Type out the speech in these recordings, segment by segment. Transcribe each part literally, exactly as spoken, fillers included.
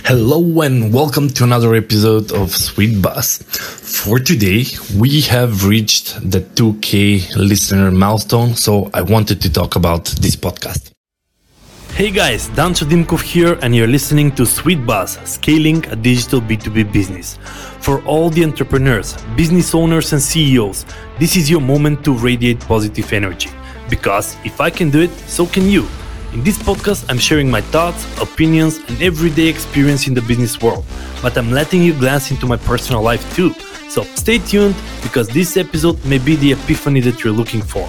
Hello and welcome to another episode of Sweet Buzz. For today, we have reached the two K listener milestone, so I wanted to talk about this podcast. Hey guys, Dancho Dimkov here, and you're listening to Sweet Buzz, Scaling a Digital B two B Business. For all the entrepreneurs, business owners and C E Os, this is your moment to radiate positive energy. Because if I can do it, so can you. In this podcast, I'm sharing my thoughts, opinions, and everyday experience in the business world. But I'm letting you glance into my personal life too. So stay tuned, because this episode may be the epiphany that you're looking for.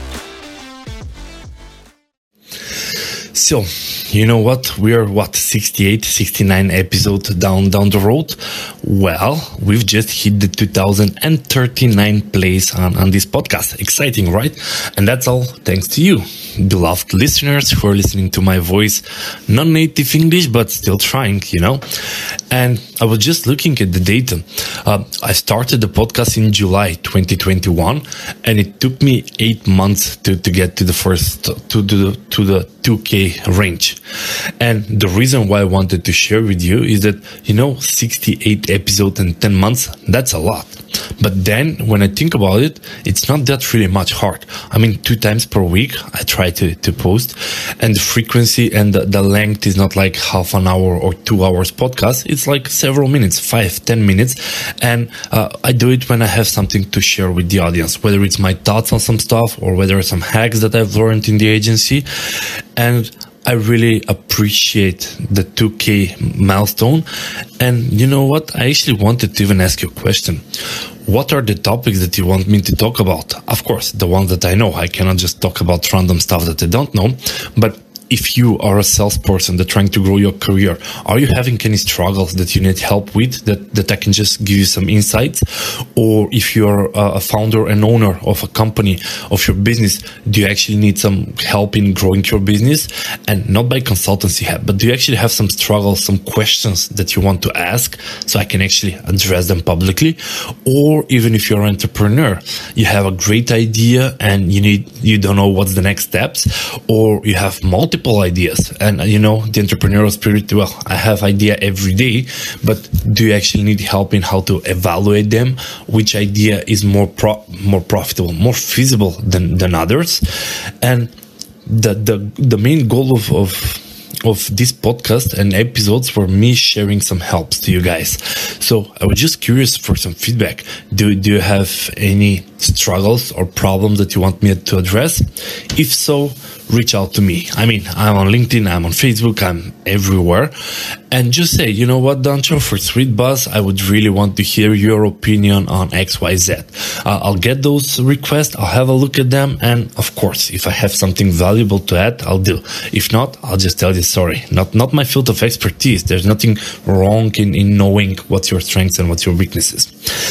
So, you know what? We are, what, sixty-eight, sixty-nine episodes down down the road? Well, we've just hit the two thousand thirty-nine plays on, on this podcast. Exciting, right? And that's all thanks to you, beloved listeners who are listening to my voice. Non-native English, but still trying, you know? And I was just looking at the data. Uh, I started the podcast in July twenty twenty-one, and it took me eight months to, to get to the first, to the, to the two K range. And the reason why I wanted to share with you is that, you know, sixty-eight episodes in ten months, that's a lot. But then when I think about it, it's not that really much hard. I mean, two times per week, I try to, to post, and the frequency and the, the length is not like half an hour or two hours podcast. It's like several minutes, five, ten minutes. And uh, I do it when I have something to share with the audience, whether it's my thoughts on some stuff or whether it's some hacks that I've learned in the agency. And I really appreciate the two K milestone. And you know what? I actually wanted to even ask you a question. What are the topics that you want me to talk about? Of course, the ones that I know. I cannot just talk about random stuff that I don't know. But if you are a salesperson that's trying to grow your career, are you having any struggles that you need help with that, that I can just give you some insights? Or if you're a founder and owner of a company, of your business, do you actually need some help in growing your business? And not by consultancy help, but do you actually have some struggles, some questions that you want to ask so I can actually address them publicly? Or even if you're an entrepreneur, you have a great idea and you need, you don't know what's the next steps, or you have multiple ideas and you know the entrepreneurial spirit, well, I have idea every day, but do you actually need help in how to evaluate them, which idea is more pro- more profitable, more feasible than than others? And the the the main goal of of of this podcast and episodes were me sharing some helps to you guys. So I was just curious for some feedback. Do, do you have any struggles or problems that you want me to address? If so, reach out to me. I mean, I'm on LinkedIn, I'm on Facebook, I'm everywhere. And just say, you know what, Dancho, for Sweet Buzz, I would really want to hear your opinion on X Y Z. Uh, I'll get those requests, I'll have a look at them, and of course, if I have something valuable to add, I'll do. If not, I'll just tell you sorry. Not not my field of expertise. There's nothing wrong in, in knowing what's your strengths and what's your weaknesses.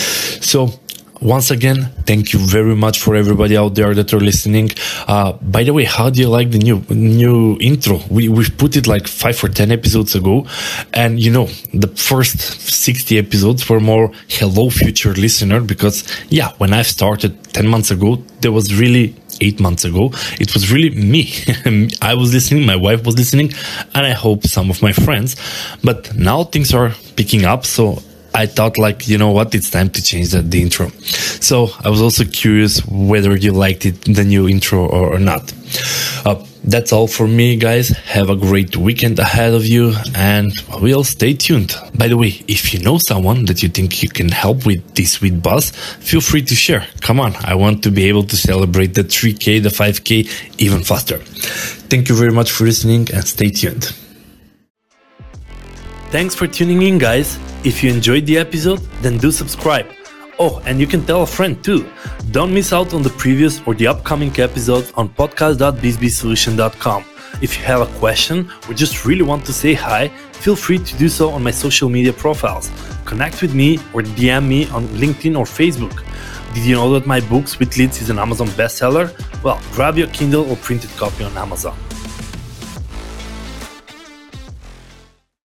So, once again, thank you very much for everybody out there that are listening. Uh, by the way, how do you like the new new intro? We, we've put it like five or ten episodes ago. And, you know, the first sixty episodes were more hello, future listener, because, yeah, when I started ten months ago, there was really eight months ago, it was really me. I was listening, my wife was listening, and I hope some of my friends. But now things are picking up, so I thought, like, you know what, it's time to change the, the intro. So I was also curious whether you liked it, the new intro or, or not. Uh, that's all for me, guys. Have a great weekend ahead of you, and we'll stay tuned. By the way, if you know someone that you think you can help with this Sweet Buzz, feel free to share. Come on, I want to be able to celebrate the three K, the five K even faster. Thank you very much for listening, and stay tuned. Thanks for tuning in, guys. If you enjoyed the episode, then do subscribe. Oh, and you can tell a friend too. Don't miss out on the previous or the upcoming episodes on podcast dot biz biz solution dot com. If you have a question or just really want to say hi, feel free to do so on my social media profiles. Connect with me or D M me on LinkedIn or Facebook. Did you know that my book, Sweet Leads, is an Amazon bestseller? Well, grab your Kindle or printed copy on Amazon.